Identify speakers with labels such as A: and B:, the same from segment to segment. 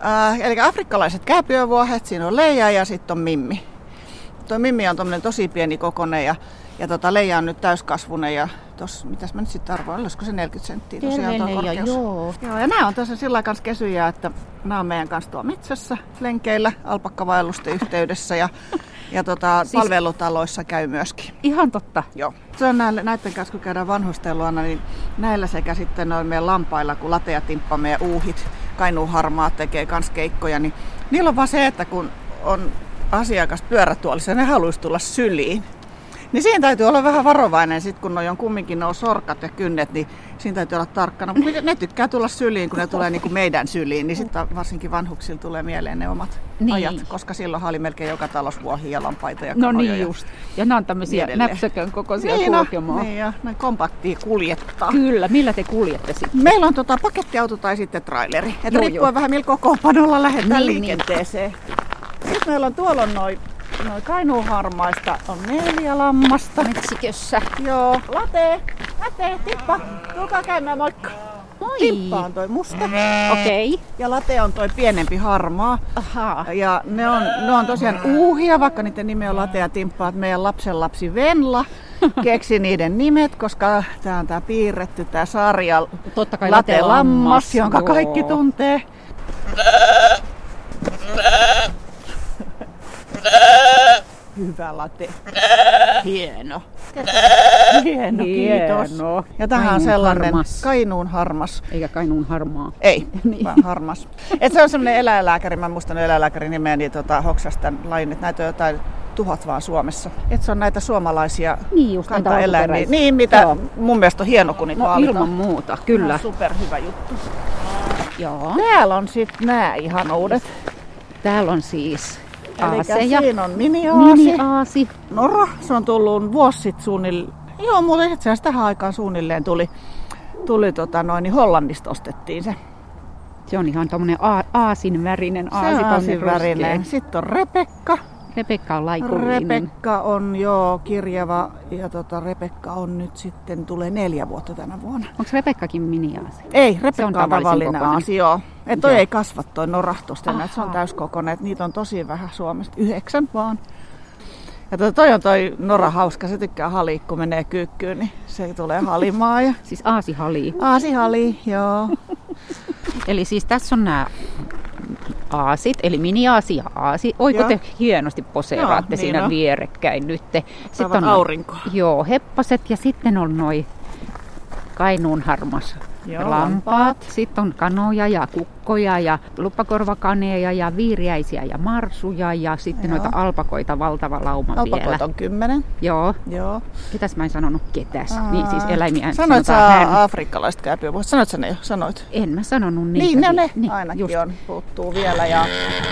A: Eli afrikkalaiset kääpiövuohet, siinä on leija ja sitten on mimmi. Tuo mimmi on tommonen tosi pieni kokonen ja leija on nyt täyskasvunen ja tossa, mitäs mä nyt sitten arvoin, olisiko se 40 senttiä tosiaan tuo korkeus.
B: Joo,
A: ja nämä on tosiaan sillä kanssa kesyjä, että nämä on meidän kanssa tuolla metsässä lenkeillä alpakkavaellusten yhteydessä ja siis palvelutaloissa käy myöskin.
B: Ihan totta.
A: Joo. Se on näiden kanssa, kun käydään vanhusten luona, niin näillä sekä sitten noin meidän lampailla, kun Late ja Timppa, meidän uuhit, Kainuun harmaat tekee kans keikkoja, niin niillä on vaan se, että kun on asiakas pyörätuolissa ja ne haluaisi tulla syliin, niin siinä täytyy olla vähän varovainen, sit kun on kumminkin nuo sorkat ja kynnet, niin siinä täytyy olla tarkkana. Ne tykkää tulla syliin, kun ne tulee niin kuin meidän syliin, niin sitten varsinkin vanhuksilla tulee mieleen ne omat ajat, koska silloinhan oli melkein joka talous vuohia ja lampaita ja kanoja.
B: No niin just. Ja nämä on tämmöisiä näpsäkön kokoisia kulkemaan.
A: Niin ja näin kompaktia kuljettaa.
B: Kyllä, millä te kuljette sitten?
A: Meillä on pakettiauto tai sitten traileri. Että riippuen vähän millä kokoonpanolla lähdetään liikenteeseen. Sitten meillä on tuolla noin Kainuun harmaista on 4 lammasta.
B: Metsikössä.
A: Joo. Late, Tippa, tulkaa käymään moikka.
B: Moi.
A: Tippa on toi musta.
B: Okei.
A: Ja Late on toi pienempi harmaa.
B: Aha.
A: Ja ne on tosiaan uuhia, vaikka niiden nimi on Late ja Timppa. Meidän lapsenlapsi Venla keksi niiden nimet, koska tää on tää piirretty tää sarja.
B: Totta kai
A: Late lammas, jonka kaikki tuntee. Hyvä Late. Hieno. Hieno, kiitos. Ja tämähän on sellainen Kainuun harmas.
B: Eikä Kainuun harmaa.
A: Ei, niin. Vaan harmas. Et se on sellainen eläinlääkäri, mä muistan eläinlääkärin nimeä, niin hoksas tämän lajin, että näitä on jotain 1000 vaan Suomessa. Et se on näitä suomalaisia kantaeläimiä. Niin, mitä mun mielestä on hieno, kun niitä vaalitaan.
B: Ilman muuta, kyllä.
A: Superhyvä juttu.
B: Joo.
A: Täällä on sitten nämä ihanuudet.
B: Täällä on siis
A: aaseja. Siinä on mini-aasi.
B: Mini-aasi.
A: Nora, se on tullut vuosi sitten suunnilleen. Joo, muuten itse asiassa tähän aikaan suunnilleen tuli niin Hollannista ostettiin se.
B: Se on ihan tommonen aasin värinen aasi.
A: Se on aasin värinen. Sitten on Rebekka.
B: Rebekka on laikullinen.
A: Rebekka on kirjava ja Rebekka on nyt sitten tulee 4 vuotta tänä vuonna.
B: Onko Rebekkakin mini-aasi?
A: Ei, Rebekka on tavallinen aasi, joo. Että toi ei kasva toi norahtosta, että se on täyskokoinen, että niitä on tosi vähän Suomessa. 9 vaan. Ja toi on toi Nora hauska, se tykkää halia, kun menee kyykkyyn, niin se tulee halimaan. Ja...
B: Siis aasi halii.
A: Aasi halii, joo.
B: Eli siis tässä on nämä aasit, eli mini-aasi ja aasi. Oiko te hienosti poseeraatte siinä niin vierekkäin nyt?
A: Sitten on aurinko.
B: Joo, heppaset ja sitten on noi Kainuun harmas lampaat. Sitten on kanoja ja kukkoja ja luppakorvakaneja ja viiriäisiä ja marsuja ja sitten noita alpakoita valtava lauma vielä.
A: Alpakoita on 10.
B: Joo. Ketäs mä en sanonut ketäs? Niin siis eläimiä.
A: Sanoit sä afrikkalaiset kääpiövuohet? Sanoit sä ne jo? Sanoit.
B: En mä sanonut niitä.
A: Niin, ne ainakin on. Puuttuu vielä ja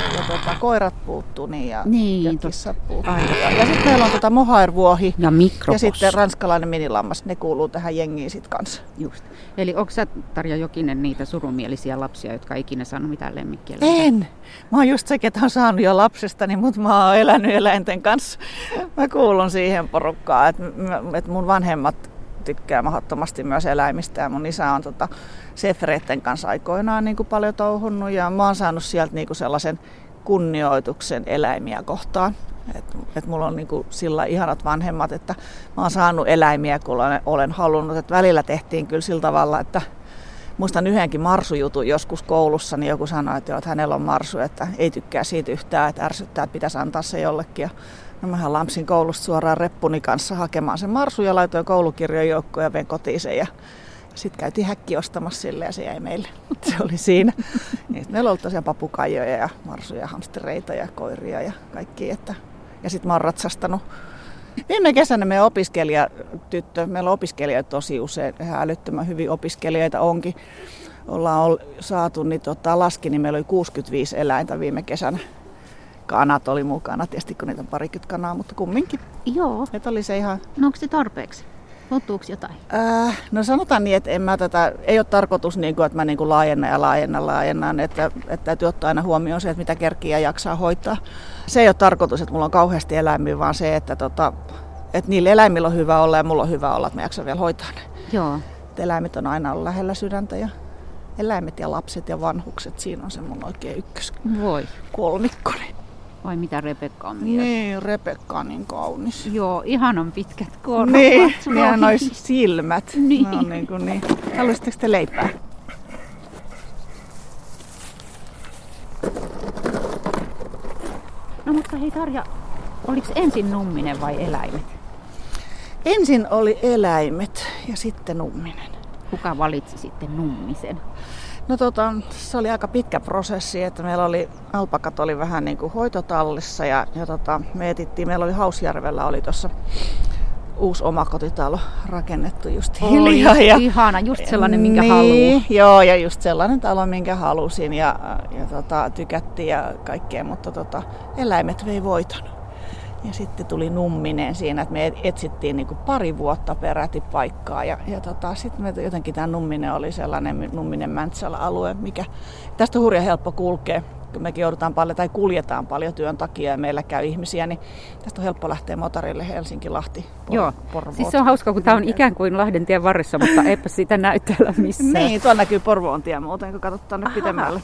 A: koirat puuttuu ja kissat puuttuu. Ja sitten meillä on mohairvuohi
B: ja mikropos.
A: Ja sitten ranskalainen minilammas. Ne kuuluu tähän jengiin sit kanssa.
B: Just. Eli onko sä, Tarja Jokinen, niitä surumielisiä lapsia, jotka ei ikinä saanut mitään lemmikkiä?
A: En. Mä oon just se, ketä on saanut jo lapsestani, mutta mä oon elänyt eläinten kanssa. Mä kuulun siihen porukkaan, että mun vanhemmat tykkää mahdottomasti myös eläimistä ja mun isä on sefreitten kanssa aikoinaan niin kuin paljon touhunnut ja mä oon saanut sieltä niin kuin sellaisen kunnioituksen eläimiä kohtaan. Et mulla on niinku sillä ihanat vanhemmat, että mä oon saanut eläimiä, kun olen halunnut. Et välillä tehtiin kyllä sillä tavalla, että muistan yhdenkin marsujutun joskus koulussa, niin joku sanoi, että hänellä on marsu, että ei tykkää siitä yhtään, että ärsyttää, että pitäisi antaa se jollekin. Ja mähän lampsin koulusta suoraan reppuni kanssa hakemaan sen marsun ja laitoin koulukirjojen joukkoon ja vein kotiin sen. Ja sitten käytiin häkki ostamassa sille ja se jäi meille. Se oli siinä. Meillä on ollut tosiaan papukaijoja ja marsuja, hamstereita ja koiria ja kaikki. Ja sitten mä oon ratsastanut. Viime kesänä meidän opiskelijatyttö, meillä on opiskelijoita tosi usein, ihan älyttömän hyvin opiskelijoita onkin. Ollaan saatu, niin laskin, niin meillä oli 65 eläintä viime kesänä. Kanat oli mukana, tietysti kun niitä on 20 kanaa, mutta kumminkin.
B: Joo.
A: Että oli se ihan...
B: No onko se tarpeeksi? Puuttuuko jotain?
A: No sanotaan niin, että ei ole tarkoitus, että mä laajennan, että täytyy ottaa aina huomioon se, että mitä kerkiä jaksaa hoitaa. Se ei ole tarkoitus, että mulla on kauheasti eläimiä, vaan se, että niillä eläimillä on hyvä olla ja mulla on hyvä olla, että mä jaksan vielä hoitaa ne.
B: Joo.
A: Eläimet on aina ollut lähellä sydäntä ja eläimet ja lapset ja vanhukset, siinä on se mun oikein
B: kolmikkoni. Vai mitä Rebekka on mieltä?
A: Niin, Rebekka on niin kaunis.
B: Joo, ihanan pitkät korvat.
A: Niin, ja noi silmät.
B: Niin.
A: Ne on niin. Haluaisitteko te leipää?
B: No mutta hei Tarja, oliko ensin numminen vai eläimet?
A: Ensin oli eläimet ja sitten numminen.
B: Kuka valitsi sitten nummisen?
A: No se oli aika pitkä prosessi, että meillä oli, alpakat oli vähän niin kuin hoitotallissa ja me etittiin, meillä oli Hausjärvellä oli tuossa uusi omakotitalo rakennettu just hiljaa.
B: Ja ihana, just sellainen minkä haluaa.
A: Joo, ja just sellainen talo minkä halusin ja tykättiin ja kaikkea, mutta eläimet vei voiton. Ja sitten tuli numminen siinä, että me etsittiin niin kuin 2 vuotta peräti paikkaa. Ja sitten me jotenkin tämä numminen oli sellainen numminen Mäntsälä-alue, mikä tästä on hurja helppo kulkea. Kun mekin joudutaan paljon tai kuljetaan paljon työn takia ja meillä käy ihmisiä, niin tästä on helppo lähteä motorille Helsinki-Lahti.
B: Joo, siis se on hauska, kun tämä on ikään kuin Lahdentien varressa, mutta eipä sitä näy täällä missään.
A: Niin, tuolla näkyy Porvoon tie muuten, kun katsotaan nyt pitemmälle.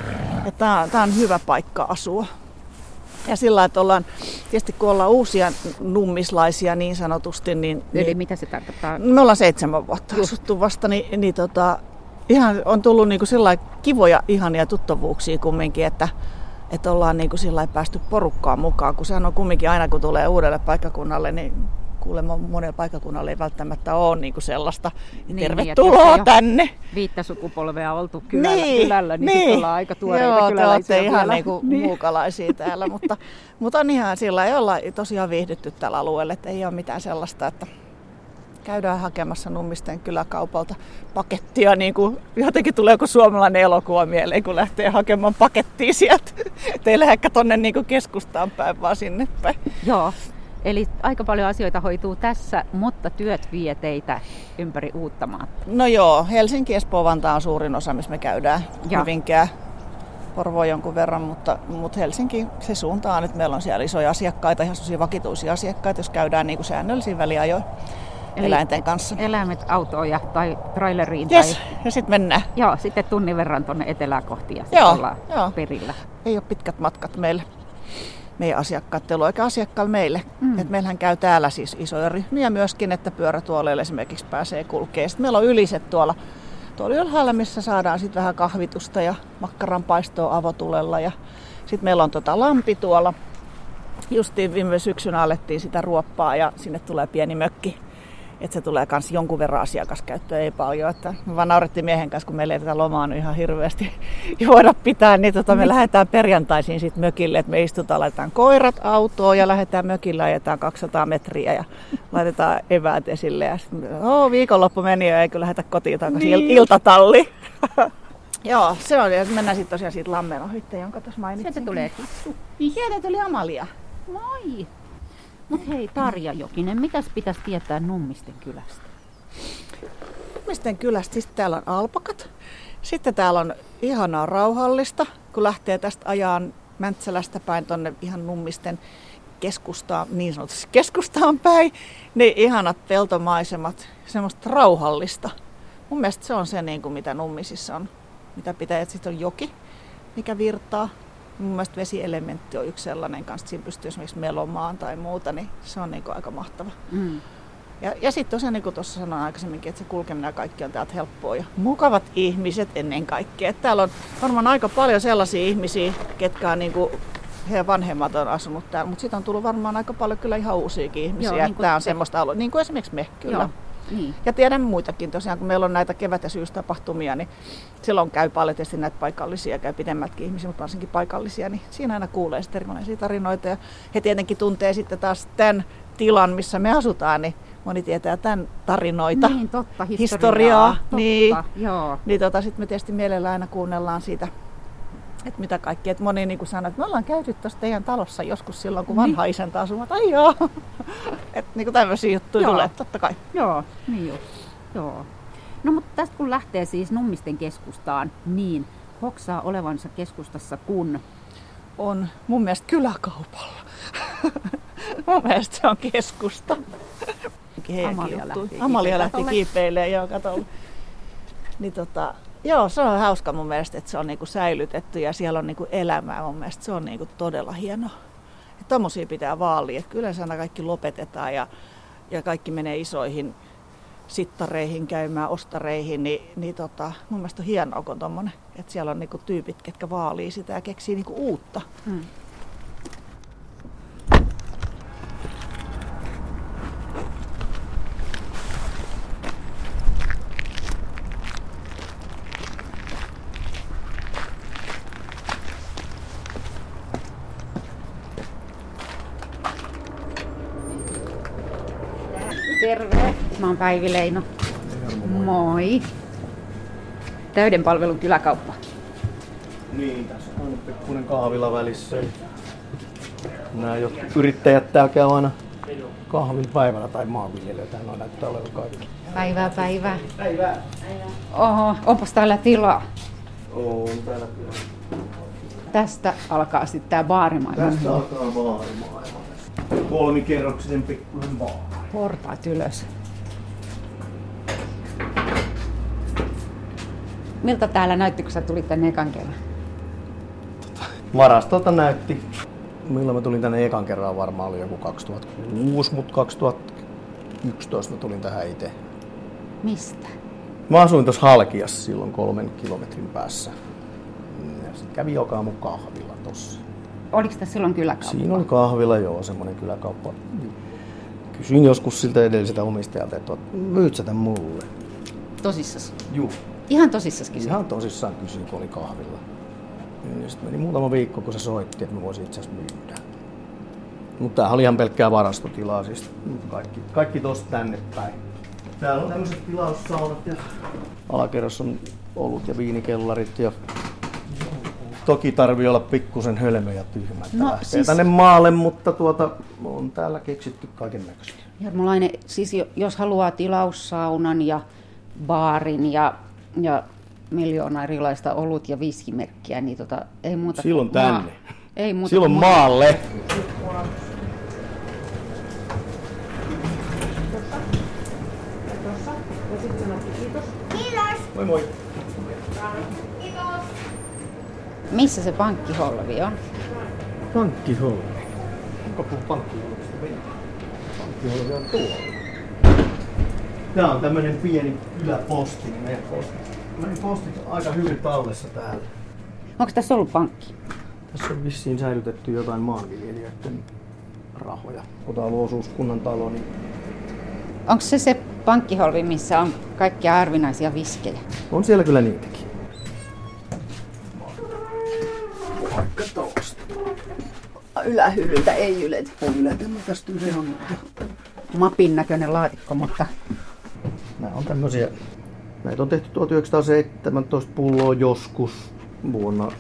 A: Tämä on hyvä paikka asua. Ja sillä että ollaan, tietysti kun ollaan uusia nummislaisia niin sanotusti, niin...
B: Eli mitä se tarkoittaa?
A: Me ollaan 7 vuotta asuttu vasta, niin ihan on tullut niin kuin sillä kivoja, ihania tuttavuuksia kumminkin, että ollaan niin kuin sillä päästy porukkaan mukaan, kun sehän on kumminkin aina kun tulee uudelle paikkakunnalle, niin kuulemma monella paikkakunnalla ei välttämättä ole niin kuin sellaista. Niin, tervetuloa tänne.
B: 5 sukupolvea oltu kylällä, niin sitten ollaan aika tuoreita kyläläisiä.
A: Joo, te ihan niin kuin muukalaisia täällä, mutta on ihan sillä ei olla tosiaan viihdytty tällä alueella, että ei ole mitään sellaista, että käydään hakemassa Nummisten kyläkaupalta pakettia, niin kuin jotenkin tulee joku suomalainen elokuva mieleen, kun lähtee hakemaan pakettia sieltä. Teille ehkä tonne niin kuin keskustaan päin, vaan sinne päin.
B: Joo. Eli aika paljon asioita hoituu tässä, mutta työt vie teitä ympäri Uuttamaata.
A: No joo, Helsinki, Espoo, Vantaa on suurin osa, missä me käydään. Hyvinkää, Porvoa jonkun verran, mutta Helsinki se suunta on, että meillä on siellä isoja asiakkaita, ihan sellaisia vakituisia asiakkaita, jos käydään niin kuin säännöllisiin väliajoin eläinten kanssa.
B: Eläimet autoja tai traileriin.
A: Yes, ja sitten mennään.
B: Joo, sitten tunnin verran tuonne etelään kohti ja sitten ollaan perillä.
A: Ei ole pitkät matkat meille. Meidän asiakkaat, teillä on oikein asiakkaalla meille. Et meillähän käy täällä siis isoja ryhmiä myöskin, että pyörätuoleille esimerkiksi pääsee kulkemaan. Sitten meillä on yliset tuolla ylhäällä, missä saadaan sitten vähän kahvitusta ja makkaranpaistoa avotulella. Ja sitten meillä on lampi tuolla. Justiin viime syksynä alettiin sitä ruoppaa ja sinne tulee pieni mökki. Että se tulee myös jonkun verran asiakaskäyttöä, ei paljon. Että me vaan naurettiin miehen kanssa, kun meillä ei tätä lomaa nyt ihan hirveästi voida pitää, niin me lähdetään perjantaisin sit mökille, että me istutaan, laitetaan koirat autoon ja lähdetään mökille, ajetaan 200 metriä ja laitetaan eväät esille. Ja viikonloppu meni ja eikö lähdetä kotiin takaisin iltatalli. Joo, se on. Ja mennään sitten tosiaan siitä lammen ohitte, jonka tuossa mainitsin.
B: Sieltä tulee kissu.
A: Niin, sieltä tuli Amalia.
B: Moi! Mut hei Tarja Jokinen, mitäs pitäisi tietää Nummisten kylästä?
A: Nummisten kylästä, siis täällä on alpakat. Sitten täällä on ihanaa rauhallista, kun lähtee tästä ajaan Mäntsälästä päin tonne ihan Nummisten keskustaan, niin sanotusti keskustaan päin. Niin ihanat peltomaisemat, semmoista rauhallista. Mun mielestä se on se, niin kuin mitä Nummisissa on. Mitä pitää, että sitten on joki, mikä virtaa. Mun mielestä vesielementti on yksi sellainen kanssa, että siinä pystyy esimerkiksi melomaan tai muuta, niin se on niin kuin aika mahtava. Ja sitten tosiaan, niin kuin tuossa sanoin aikaisemminkin, että se kulkeminen ja kaikki on täältä helppoa ja mukavat ihmiset ennen kaikkea. Että täällä on varmaan aika paljon sellaisia ihmisiä, ketkä on niin kuin, heidän vanhemmat on asunut täällä, mutta sitten on tullut varmaan aika paljon kyllä ihan uusiakin ihmisiä. Joo, niin tämä on semmoista aluetta, niin kuin esimerkiksi me kyllä. Joo. Niin. Ja tiedämme muitakin tosiaan, kun meillä on näitä kevät- ja syystapahtumia, niin silloin käy paljon tietysti näitä paikallisia, käy pidemmätkin ihmisiä, mutta varsinkin paikallisia, niin siinä aina kuulee sitten erilaisia tarinoita. Ja he tietenkin tuntee sitten taas tämän tilan, missä me asutaan, niin moni tietää tämän tarinoita.
B: Niin, totta,
A: historiaa.
B: Totta,
A: niin,
B: joo.
A: Niin sitten me tietysti mielellään aina kuunnellaan siitä, että mitä kaikkea. Että moni niin kuin sanoo, että me ollaan käyty tuossa teidän talossa joskus silloin, kun vanha isäntä asui. Ai joo. Että niin kuin tämmöisiä juttuja tulee, totta kai.
B: Joo, niin just. Joo. No mutta tästä kun lähtee siis Nummisten keskustaan, niin hoksaa olevansa keskustassa kun?
A: On mun mielestä kyläkaupalla. Mun mielestä se on keskusta.
B: Amalia lähti
A: kiipeilemään, joo, kato. Niin Joo, se on hauska mun mielestä, että se on niinku säilytetty ja siellä on niinku elämää. Mun mielestä se on niinku todella hienoa. Tommosia pitää vaalia. Että kyllä sana kaikki lopetetaan ja kaikki menee isoihin sittareihin käymään, ostareihin. Mun mielestä on hienoa, kun on tommonen, että siellä on niinku tyypit, ketkä vaalii sitä ja keksii niinku uutta.
B: Terve, mä oon Päivi Leino. Moi. Täyden palvelun kyläkauppa.
C: Niin, tässä on pikkuinen kahvila välissä. Nämä yrittäjät täällä käy aina kahvin päivällä tai maanviljelijöitä. No näyttää olevan kaikki.
B: Päivää. Oho, onpas täällä tilaa?
C: On täällä tilaa.
B: Tästä alkaa sitten tää baarimaailma.
C: Tästä alkaa baarimaailma. 3-kerroksinen pikkuinen baari.
B: Portaat ylös. Miltä täällä näytti, kun sä tulit tänne ekan kerran?
C: Varastolta näytti. Milloin mä tulin tänne ekan kerran, varmaan oli joku 2006, mutta 2011 mä tulin tähän itse.
B: Mistä?
C: Mä asuin tuossa Halkiassa silloin 3 kilometrin päässä. Ja sit kävi joka mun kahvila tossa.
B: Oliko tässä silloin kyläkauppa?
C: Siinä oli kahvila, joo, semmonen kyläkauppa. Kysyin joskus siltä edelliseltä omistajalta, että myyt sä tän mulle?
B: Tosissas?
C: Juu.
B: Ihan tosissaskin?
C: Ihan tosissaan kysyin, kun oli kahvilla. Ja sitten meni muutama viikko, kun se soitti, että mä voisin itse asiassa myydä. Mutta tämähän oli ihan pelkkää varastotilaa, siis kaikki tosta tänne päin. Täällä on tämmöiset tilaussaunat ja alakerrassa on olut ja viinikellarit ja toki tarvii olla pikkusen hölmö ja tyhmä, että lähtee siis tänne maalle, mutta on täällä keksitty kaiken näköistä.
B: Jarmolainen, siis jos haluaa tilaussaunan ja baarin ja miljoona erilaista olut- ja viskimerkkiä, niin ei muuta.
C: Silloin tänne.
B: Ei muuta.
C: Silloin maalle. Moi moi.
B: Missä se pankkiholvi on?
C: Pankkiholvi. Onko puhut pankkiholvista? Pankkiholvi on tuolla. Tää on tämmönen pieni kyläposti. Meidän postit on aika hyvin tallessa täällä.
B: Onko tässä ollut pankki?
C: Tässä on vissiin säilytetty jotain maanviljelijöiden rahoja. Kun tää on ollut osuuskunnan talo, niin
B: Onko se pankkiholvi, missä on kaikkia harvinaisia viskejä?
C: on siellä kyllä niitäkin. Vaikka tosta.
B: Ylähyllyltä ei yletä.
C: On yletämme tästä yhden on.
B: Mapin näköinen laatikko, mutta
C: Nämä on tämmösiä. Näitä on tehty 1917 pulloa joskus vuonna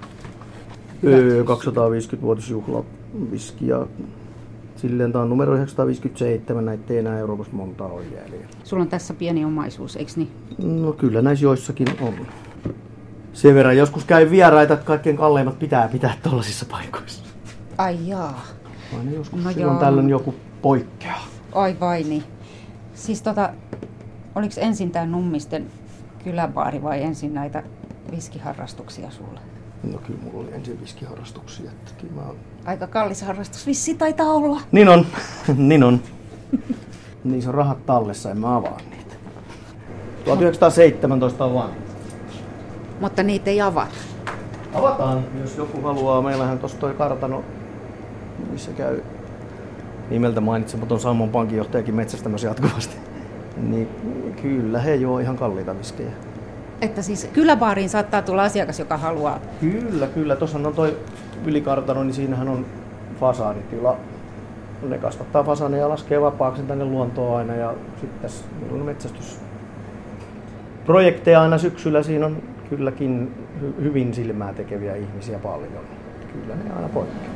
C: 250-vuotisjuhlaviski ja silleen tää on numero 957, näitä ei enää Euroopassa montaa ole jäljellä.
B: sulla on tässä pieni omaisuus, eikö niin?
C: No kyllä näissä joissakin on. Sen verran joskus käy vieraita, että kaikkein kalleimmat pitää tollasissa paikoissa.
B: Ai jaa.
C: Aina joskus
B: No
C: silloin
B: joo.
C: tällöin joku poikkeaa.
B: Ai vai niin. Siis oliko ensin tää Nummisten kyläbaari vai ensin näitä viskiharrastuksia sulle?
C: No kyllä mulla oli ensin viskiharrastuksia. Että kyllä mä oon...
B: Aika kallis harrastus vissi taitaa olla.
C: Niin on, niin on. Niissä on rahat tallessa, en mä avaa niitä. 1917 on vaan.
B: Mutta niitä ei avata.
C: Avataan, jos joku haluaa. Meillähän tossa toi kartano, missä käy nimeltä mainitsematon Sammon pankinjohtajakin metsästämässä jatkuvasti. Niin kyllä he juo ihan kalliita viskejä.
B: Että siis kyläbaariin saattaa tulla asiakas, joka haluaa.
C: Kyllä. Tuossa on toi ylikartano, niin siinähän on fasaanitila. Ne kasvattaa fasaaneja ja laskee vapaaksi tänne luontoon aina. Ja sitten tässä on metsästysprojekteja aina syksyllä. Siinä on kylläkin hyvin silmää tekeviä ihmisiä paljon. Kyllä ne aina poikkeaa.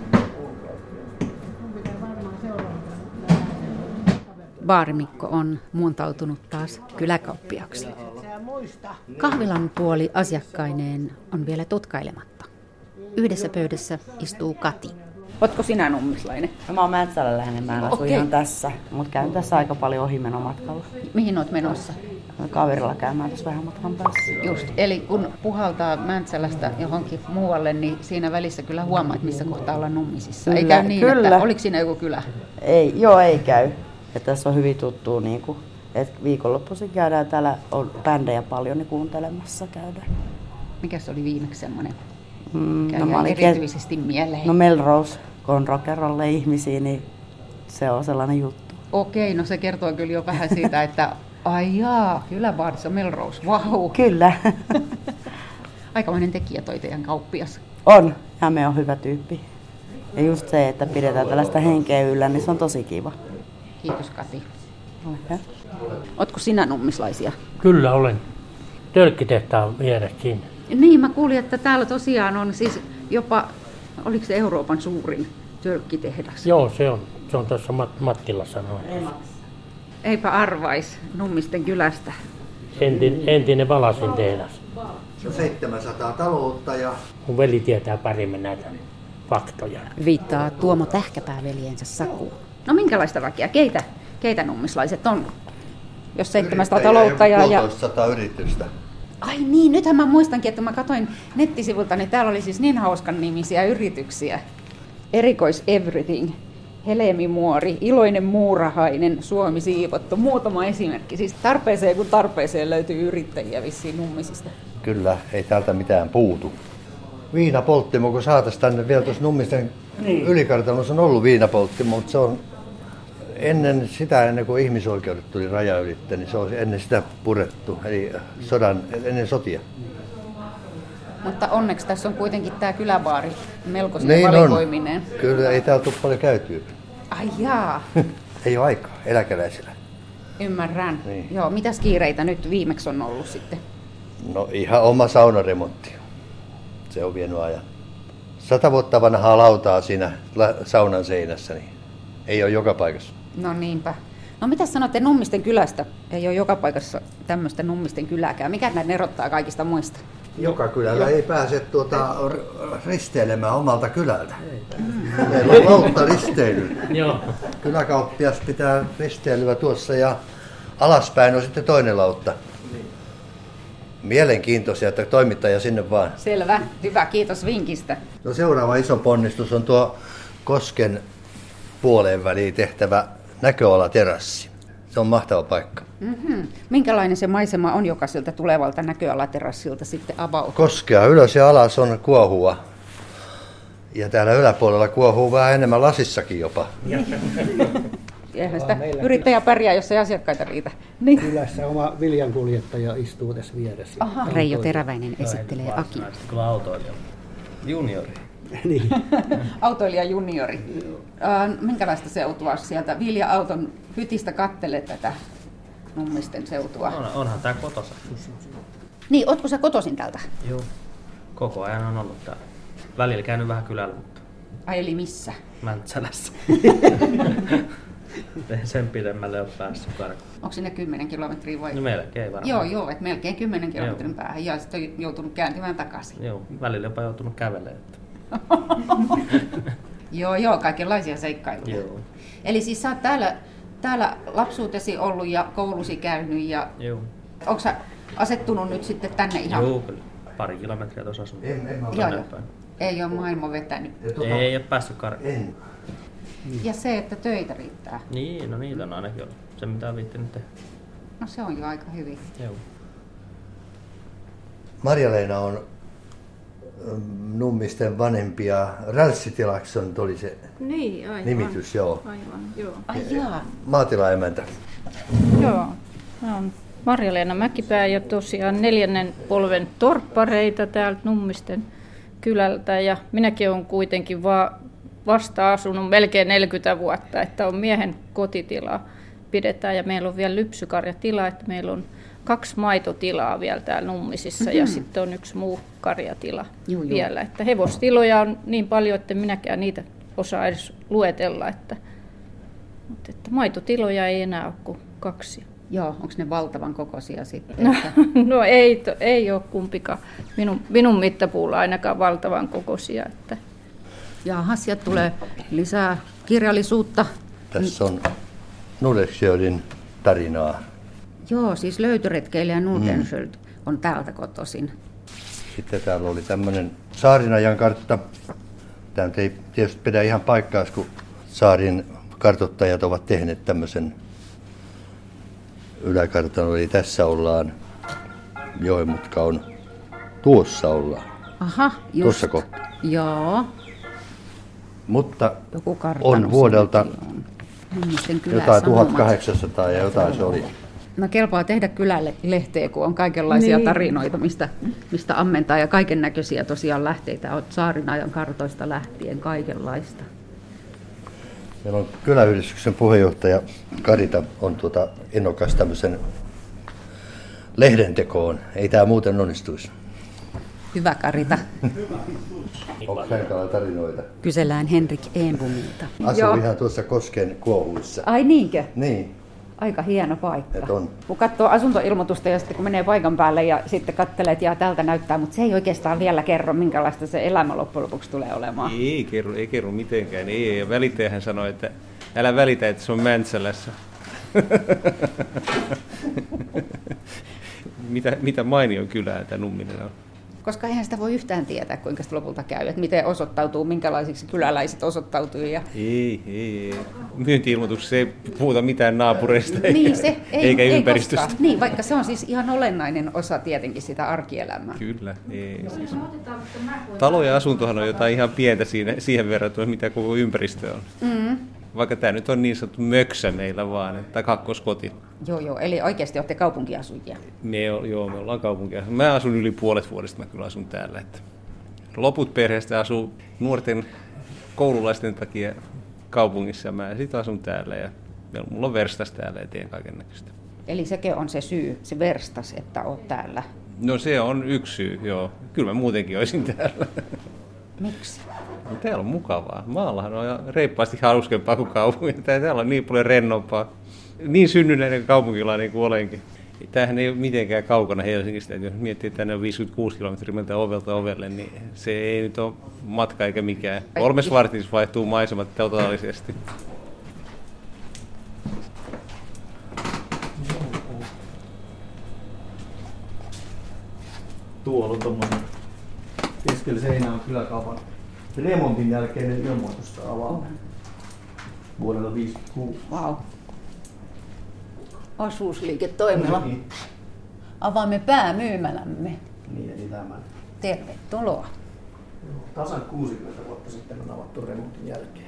B: Baarimikko on muuntautunut taas kyläkauppiaksi. Kahvilan puoli asiakkaineen on vielä tutkailematta. Yhdessä pöydässä istuu Kati. Ootko sinä nummislainen?
D: No, mä oon Mäntsäläläinen, mä en asu ihan tässä, mutta käyn tässä aika paljon ohimenomatkalla.
B: Mihin oot menossa?
D: Kaverilla käymään tässä vähän matkan päässä.
B: Just, eli kun puhaltaa Mäntsälästä johonkin muualle, niin siinä välissä kyllä huomaat, missä kohtaa ollaan Nummisissa. Ei käy niin,
D: kyllä.
B: Että oliko siinä joku kylä?
D: Ei käy. Ja tässä on hyvin tuttua, niin kuin, että viikonloppuisin käydään täällä, on bändejä paljon, niin kuuntelemassa käydään.
B: Mikä se oli viimeksi semmoinen?
D: No,
B: erityisesti mieleen.
D: No Melrose, kun on rock'n'rolle ihmisiä, niin se on sellainen juttu.
B: Okei, no se kertoo kyllä jo vähän siitä, että ai jaa, kyläbaarissa Melrose, vau.
D: Kyllä.
B: Aikamoinen tekijä toi teidän kauppias.
D: On, ja me on hyvä tyyppi. Ja just se, että pidetään tällaista henkeä yllä, niin se on tosi kiva.
B: Kiitos Kati.
D: Okay.
B: Ootko sinä nummislaisia?
E: Kyllä olen. Tölkkitehtaan vieressä siinä.
B: Niin, mä kuulin, että täällä tosiaan on siis jopa, oliko se Euroopan suurin tölkkitehdas?
E: Joo, se on. Se on tuossa Mattilassa noin.
B: Eipä arvais Nummisten kylästä.
E: Entinen Valasin tehdas.
F: Se on 700 taloutta ja...
E: Mun veli tietää paremmin näitä faktoja.
B: Viittaa Tuomo Tähkäpää veljensä Sakuun. No minkälaista väkeä? Keitä nummislaiset on? Jos 700 taloutta ja...
F: 100 yritystä.
B: Ai niin, nythän mä muistankin, että mä katsoin nettisivulta, niin täällä oli siis niin hauskan nimisiä yrityksiä. Erikois Everything, Helemi Muori, Iloinen Muurahainen, Suomi Siivottu. Muutama esimerkki. Siis tarpeeseen kun tarpeeseen löytyy yrittäjiä vissiin Nummisista.
F: Kyllä, ei täältä mitään puutu. Viinapolttimo, kun saataisiin tänne vielä tuossa Nummisten ylikartanossa on ollut viinapolttimo, mutta se on ennen kuin ihmisoikeudet tuli raja ylitte, niin se on ennen sitä purettu, eli ennen sotia.
B: Mutta onneksi tässä on kuitenkin tämä kyläbaari melkoisen
F: Niin
B: valikoiminen.
F: on. Kyllä, ei täällä tule paljon käytyä.
B: Ai jaa.
F: Ei ole aikaa eläkeläisillä.
B: Ymmärrän.
F: Niin.
B: Joo, mitäs kiireitä nyt viimeksi on ollut sitten?
F: No ihan oma saunaremontti. Se on vienyt ajan. 100 vuotta vanhaa lautaa siinä saunan seinässä, niin ei ole joka paikassa.
B: No niinpä. No mitä sanotte Nummisten kylästä? Ei ole joka paikassa tämmöistä Nummisten kylääkään. Mikä näitä erottaa kaikista muista?
F: Joka kylällä ei pääse risteilemään omalta kylältä. Meillä on lautta risteily. Kyläkauppias pitää risteilyä tuossa ja alaspäin on sitten toinen lautta. Mielenkiintoisia, että toimittaja sinne vaan.
B: Selvä. Hyvä. Kiitos vinkistä.
F: No seuraava iso ponnistus on tuo Kosken puoleen väliin tehtävä näköalaterassi. Se on mahtava paikka.
B: Mm-hmm. Minkälainen se maisema on, joka siltä tulevalta näköalaterassilta sitten avautuu?
F: Koskea ylös ja alas on kuohua. Ja täällä yläpuolella kuohuu vähän enemmän lasissakin jopa.
B: Eihän sitä yrittäjä pärjää, jos ei asiakkaita riitä. Niin.
G: Kylässä oma viljankuljettaja istuu tässä vieressä.
B: Aha. Reijo Teräväinen esittelee Akin.
H: Kyllä autoilija. Juniori.
G: Niin.
B: Autoilija juniori. Minkälaista seutua sieltä? Vilja Auton hytistä kattelee tätä Nummisten seutua.
H: Onhan tää kotosa.
B: Niin, ootko sä kotoisin täältä?
H: Joo. Koko ajan on ollut täällä. Välillä käynyt vähän kylällä, mutta
B: Ai eli missä?
H: Mäntsälässä. Sen pidemmälle ole päässyt karkuun.
B: Onko sinne 10 kilometriä vai?
H: No melkein varmaan.
B: Joo, että melkein 10 kilometrin päähän ja sitten on joutunut kääntymään takaisin.
H: Joo, välillä jopa joutunut kävelemään.
B: Joo, kaikenlaisia seikkailuja.
H: Joo.
B: Eli siis sä oot täällä lapsuutesi ollut ja koulusi käynyt ja
H: Joo.
B: onko sä asettunut nyt sitten tänne ihan?
H: Joo, kyllä. Pari kilometriä tuossa asunut.
B: Joo. Ei ole maailma vetänyt.
H: Ei ole päässyt karkuun.
B: Ja se, että töitä riittää.
H: Niin, no niitä on ainakin ollut. Se mitä on viittinyt tehdä.
B: No se on jo aika hyvin.
H: Joo.
F: Marja-Leena on Nummisten vanhempia. Rälssitilakson tuli se
I: Niin, aivan.
F: nimitys, joo.
I: Aivan, joo.
B: Ai jaa.
F: Maatilaemäntä.
I: Joo, mä oon Marja-Leena Mäkipää ja tosiaan 4. polven torppareita täältä Nummisten kylältä. Ja minäkin olen kuitenkin vasta asunut melkein 40 vuotta, että on miehen kotitilaa pidetään ja meillä on vielä lypsykarjatila, että meillä on 2 maitotilaa vielä täällä Nummisissa ja sitten on 1 muu karjatila vielä. Että hevostiloja on niin paljon, että minäkään niitä osaa edes luetella, mutta maitotiloja ei enää ole kuin 2.
B: Joo, onko ne valtavan kokoisia sitten?
I: No ei ole kumpikaan minun mittapuulla ainakaan valtavan kokoisia. Että.
B: Jaha, sieltä tulee lisää kirjallisuutta.
F: Tässä on Nordenskiöldin tarinaa.
B: Joo, siis löytöretkeilijä Nordenskiöld on täältä kotoisin.
F: Sitten täällä oli tämmöinen Saarinajan kartta. Tämä ei tietysti pidä ihan paikkaansa, kun saarin kartoittajat ovat tehneet tämmöisen yläkartan. Eli tässä ollaan, Joenmutka on, tuossa ollaan.
B: Aha, just.
F: Tuossa kohtaa.
B: Joo.
F: Mutta
B: Joku
F: on vuodelta jotain
B: sanomat.
F: 1800 ja jotain se oli.
B: No kelpaa tehdä kylälle lehteä, kun on kaikenlaisia tarinoita, mistä ammentaa ja kaiken näköisiä tosiaan lähteitä. Olet Saarinajan kartoista lähtien kaikenlaista.
F: Meillä on kyläyhdistyksen puheenjohtaja Karita on innokas tämmöisen lehdentekoon. Ei tämä muuten onnistuisi.
B: Hyvä Karita.
F: Onko Härkällä tarinoita?
B: Kysellään Henrik Enbomilta.
F: Asuu ihan tuossa Kosken kuohuissa.
B: Ai niinkö?
F: Niin.
B: Aika hieno paikka.
F: On.
B: Kun katsoo asuntoilmoitusta ja sitten kun menee paikan päälle ja sitten katselee, että tältä näyttää, mutta se ei oikeastaan vielä kerro, minkälaista se elämä loppujen lopuksi tulee olemaan.
H: Ei kerro mitenkään. Ei. Ja välittäjähän sanoi, että älä välitä, että se on Mäntsälässä. mitä mainion kylää tämä Numminen on?
B: Koska eihän sitä voi yhtään tietää, kuinka se lopulta käy, että miten osoittautuu, minkälaisiksi kyläläiset osoittautuu. Ja...
H: Ei. Myynti-ilmoituksessa ei puhuta mitään naapureista
B: niin,
H: eikä ympäristöstä.
B: Koskaan. Niin, vaikka se on siis ihan olennainen osa tietenkin sitä arkielämää.
H: Kyllä, ei. Siis. Talo ja asuntohan on jotain ihan pientä siihen verrattuna, mitä koko ympäristö on. Vaikka tämä nyt on niin sanottu möksä meillä vaan, tai kakkoskoti.
B: Joo, eli oikeasti olette kaupunkiasujia.
H: Me ollaan kaupunkiasujia. Mä asun yli puolet vuodesta, mä kyllä asun täällä. Että loput perheestä asuu nuorten koululaisten takia kaupungissa, mä sitten asun täällä ja mulla on verstas täällä ja teen kaiken näköistä.
B: Eli sekin on se syy, se verstas, että oot täällä?
H: No se on yksi syy, joo. Kyllä mä muutenkin olisin täällä.
B: Miksi?
H: No, täällä on mukavaa. Maallahan on reippaasti hauskempaa kuin kaupungissa. Täällä on niin paljon rennompaa. Niin synnynnäinen kaupunkilainen kuin olenkin. Tämähän ei ole mitenkään kaukana Helsingistä. Jos miettii, että tänne on 56 kilometriä meiltä ovelta ovelle, niin se ei nyt ole matka eikä mikään. 3 vartissa vaihtuu maisemat totaalisesti.
C: Tuolla on tommoinen keskellä seinää on kyläkaupan remontin jälkeinen ilmoitusta avaa vuodelta 56.
B: Wow. Asuusliiketoimilla.
C: Niin.
B: Avaamme päämyymälämme.
C: Niin, eli tämän.
B: Tervetuloa.
C: Tasan 60 vuotta sitten on avattu remontin jälkeen.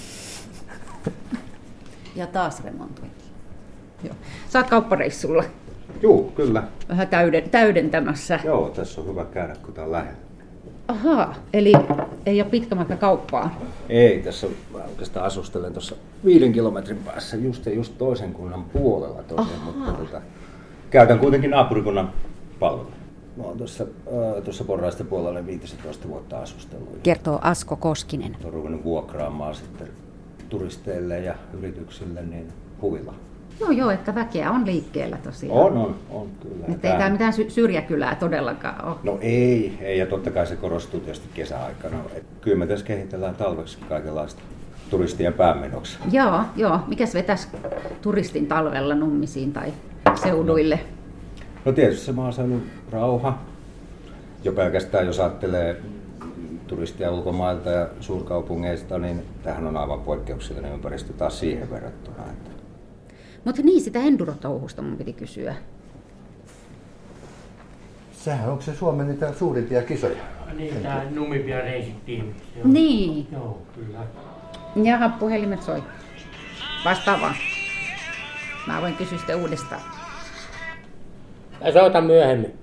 B: Ja taas remontoitiin. Joo. Sä oot kauppareissulla.
J: Joo, kyllä.
B: Vähän täydentämässä.
J: Joo, tässä on hyvä käydä, kun tää on lähellä.
B: Ahaa, eli ei ole pitkä matka kauppaa.
J: Ei, tässä mä oikeastaan asustelen tuossa 5 kilometrin päässä, just toisen kunnan puolella toinen, mutta käytän kuitenkin naapurikunnan palvelua. Mä oon tuossa Porraisten puolella 15 vuotta asustellut.
B: Kertoo Asko Koskinen.
J: Olen ruvennut vuokraamaan sitten turisteille ja yrityksille niin huvila.
B: Joo, että väkeä on liikkeellä tosiaan.
J: On kyllä.
B: Että ei tämä mitään syrjäkylää todellakaan ole.
J: No ei, ja totta kai se korostuu tietysti kesäaikana. Kyllä me tässä kehitellään talveksi kaikenlaista turistien päämenoksi.
B: Joo. Mikäs vetäisi turistin talvella Nummisiin tai seuduille?
J: No tietysti se maaseudun rauha. Jo pelkästään jos ajattelee turistia ulkomailta ja suurkaupungeista, niin tämähän on aivan poikkeuksellinen ympäristö taas siihen verrattuna.
B: Mutta niin, sitä endurotouhusta mun piti kysyä.
F: Sehän onko se Suomen niitä suurimpia kisoja?
E: Niin, tämä Numipia Racing-tiimi.
B: Niin.
E: Joo, kyllä.
B: Jaha, puhelimet soi. Vastaa vaan. Mä voin kysyä sitä uudestaan.
E: Mä soitan myöhemmin.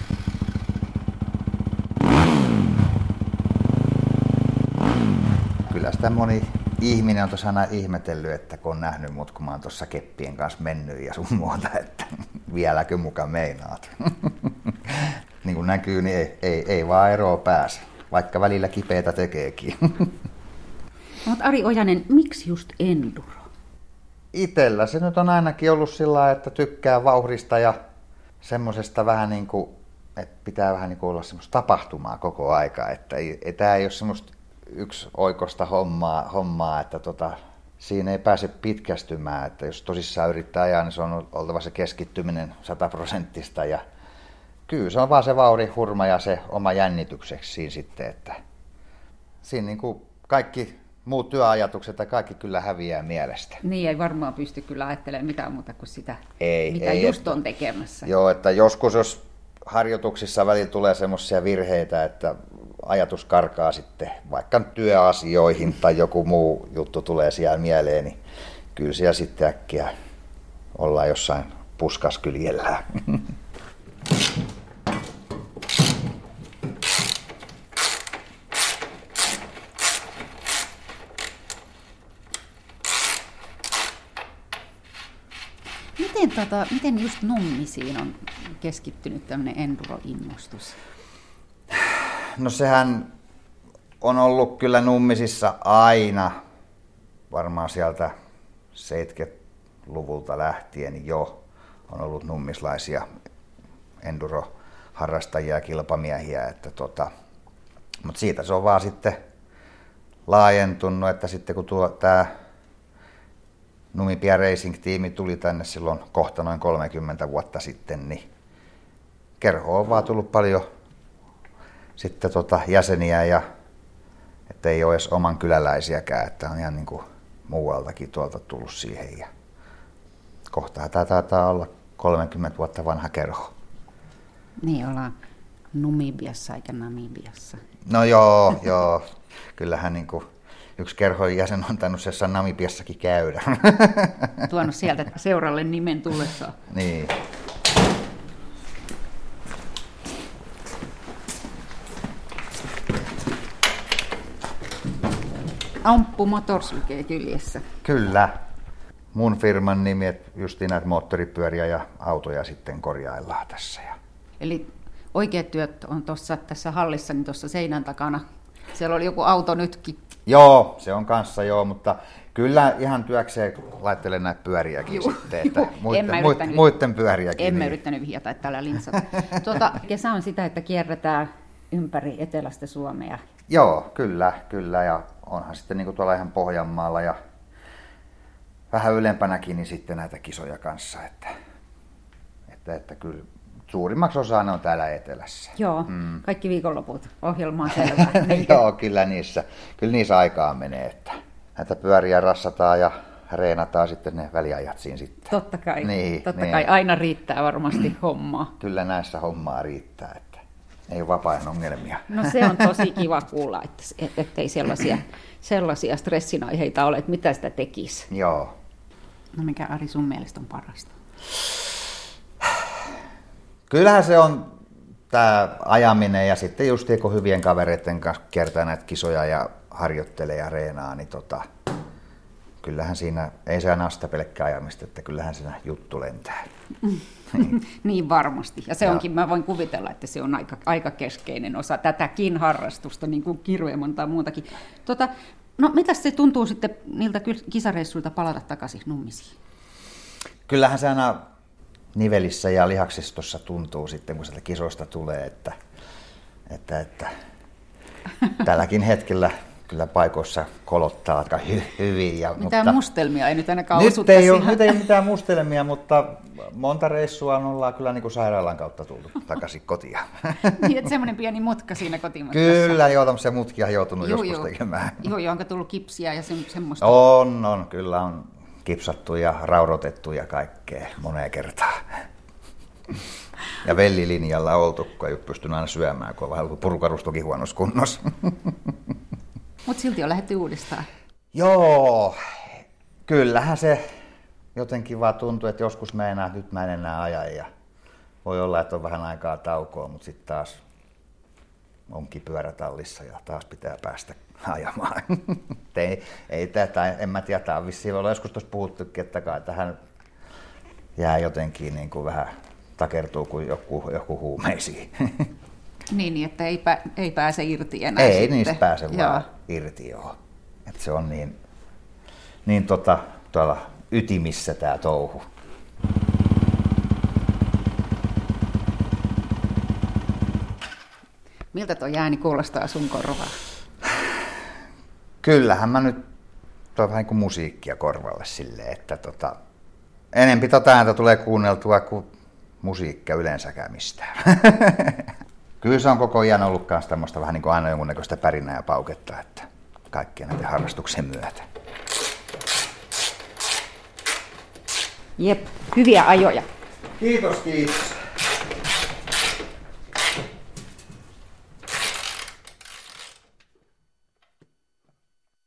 K: Kyllä sitä moni ihminen on tuossa aina ihmetellyt, että kun on nähnyt mut, kun mä oon tuossa keppien kanssa mennyt ja sun muuta, että vieläkö muka meinaat. Niin kuin näkyy, niin ei vaan eroa pääse, vaikka välillä kipeätä tekeekin.
B: Mutta Ari Ojanen, miksi just enduro?
K: Itellä se nyt on ainakin ollut sillä lailla, että tykkää vauhdista ja semmosesta vähän niin kuin, että pitää vähän niin kuin olla semmoista tapahtumaa koko aika, että tämä ei ole semmoista yksi oikosta hommaa että siinä ei pääse pitkästymään, että jos tosissaan yrittää ajaa, niin se on oltava se keskittyminen 100%. Ja kyllä se on vaan se vauhdin hurma ja se oma jännitykseksi siinä sitten, että siinä niin kuin kaikki muut työajatukset ja kaikki kyllä häviää mielestä.
B: Niin ei varmaan pysty kyllä ajattelemaan mitään muuta kuin sitä, mitä
K: ei,
B: just on tekemässä.
K: Joo, että joskus jos harjoituksissa välillä tulee semmoisia virheitä, että ajatus karkaa sitten vaikka työasioihin tai joku muu juttu tulee siellä mieleen, niin kyllä siellä sitten äkkiä ollaan jossain puskaskyljellään.
B: Miten just Nummisiin on keskittynyt tämmöinen enduro-innostus?
K: No sehän on ollut kyllä Nummisissa aina, varmaan sieltä 70-luvulta lähtien jo on ollut nummislaisia enduro-harrastajia ja kilpamiehiä. Mutta siitä se on vaan sitten laajentunut, että sitten kun tämä Numipia Racing-tiimi tuli tänne silloin kohta noin 30 vuotta sitten, niin kerhoon on vaan tullut paljon sitten jäseniä ja että ei ole edes oman kyläläisiäkään, että on ihan niin kuin muualtakin tuolta tullut siihen ja kohta tämä taitaa olla 30 vuotta vanha kerho.
B: Niin, ollaan Namibiassa eikä Namibiassa.
K: No joo. Kyllähän niin kuin yksi kerhon jäsen on tainnut siellä Namibiassakin käydä.
B: Tuonut sieltä seuralle nimen tullessaan.
K: Niin.
B: Amppu Motors lukee kyljessä.
K: Kyllä. Mun firman nimi, että justiin näitä moottoripyöriä ja autoja sitten korjaillaan tässä.
B: Eli oikeat työt on tässä hallissa, niin tuossa seinän takana. Siellä oli joku auto nytkin.
K: Joo, se on kanssa mutta kyllä ihan työkseen laittelen näitä pyöriäkin sitten, että muiden pyöriäkin.
B: En mä yrittänyt vihjata, että täällä lintsata. Kesä on sitä, että kierretään ympäri etelästä Suomea.
K: Joo, kyllä ja onhan sitten niin kuin tuolla ihan Pohjanmaalla ja vähän ylempänäkin niin sitten näitä kisoja kanssa, että kyllä suurimmaksi osaa ne on täällä etelässä.
B: Joo, kaikki viikonloput ohjelmaan selvä.
K: Joo, kyllä niissä aikaa menee, että näitä pyöriä rassataan ja reenataan sitten ne väliajat siinä sitten.
B: Totta kai, kai aina riittää varmasti hommaa.
K: Kyllä näissä hommaa riittää, että ei ole vapaa-ajan ongelmia.
B: No se on tosi kiva kuulla, ettei sellaisia stressinaiheita ole, että mitä sitä tekisi.
K: Joo.
B: No mikä Ari sun mielestä on parasta?
K: Kyllähän se on tämä ajaminen ja sitten just kun hyvien kavereiden kanssa kiertää näitä kisoja ja harjoittelee ja reenaa, niin kyllähän siinä, ei se aina ole sitä pelkkää ajamista, että kyllähän siinä juttu lentää.
B: Niin varmasti. Ja se onkin, mä voin kuvitella, että se on aika keskeinen osa tätäkin harrastusta, niin kuin kirjoja montaa muutakin. No mitäs se tuntuu sitten niiltä kisareissuilta palata takaisin Nummisiin?
K: Kyllähän se aina nivelissä ja lihaksistossa tuntuu sitten, kun sieltä kisoista tulee, että tälläkin hetkellä kyllä paikoissa kolottaa aika hyvin.
B: Mitään mustelmia ei nyt ainakaan osu
K: nyt ei ole mitään mustelmia, mutta monta reissua ollaan kyllä niin kuin sairaalan kautta tultu takaisin kotiin.
B: Niin, että semmoinen pieni mutka siinä kotimatkassa.
K: Kyllä, joo, tämmöisiä mutkia on joutunut joskus tekemään.
B: Joo, onko tullut kipsiä ja semmoista?
K: On, kyllä on kipsattu ja raudotettu ja kaikkea moneen kertaan. Ja vellilinjalla oltu, kun ei ole pystynyt aina syömään, kun on vähän purukarustokin huonossa kunnossa.
B: Mutta silti on lähdetty uudestaan.
K: Joo, kyllähän se jotenkin vaan tuntuu, että joskus nyt mä en enää aja ja voi olla, että on vähän aikaa taukoa, mutta sitten taas onkin pyörätallissa ja taas pitää päästä ajamaan. En mä tiedä, tämä on vissiin olla joskus tuossa puhuttukin, että kai tähän jää jotenkin niin kuin vähän takertuu kuin joku huumeisiin.
B: Niin, että ei pääse irti enää.
K: Ei
B: sitten.
K: Niistä pääse vaan irti, joo. Että se on niin tuolla ytimissä tämä touhu.
B: Miltä tuo ääni kuulostaa sun korvaan?
K: kyllähän mä nyt toi vähän kuin musiikkia korvalle silleen, että enempi ääntä tulee kuunneltua kuin musiikkia yleensäkään mistään. Kyllä se on koko ajan ollut myös tämmöistä vähän niin kuin aina jonkunnäköistä pärinää ja pauketta, että kaikkien näiden harrastuksen myötä.
B: Jep, hyviä ajoja.
K: Kiitos.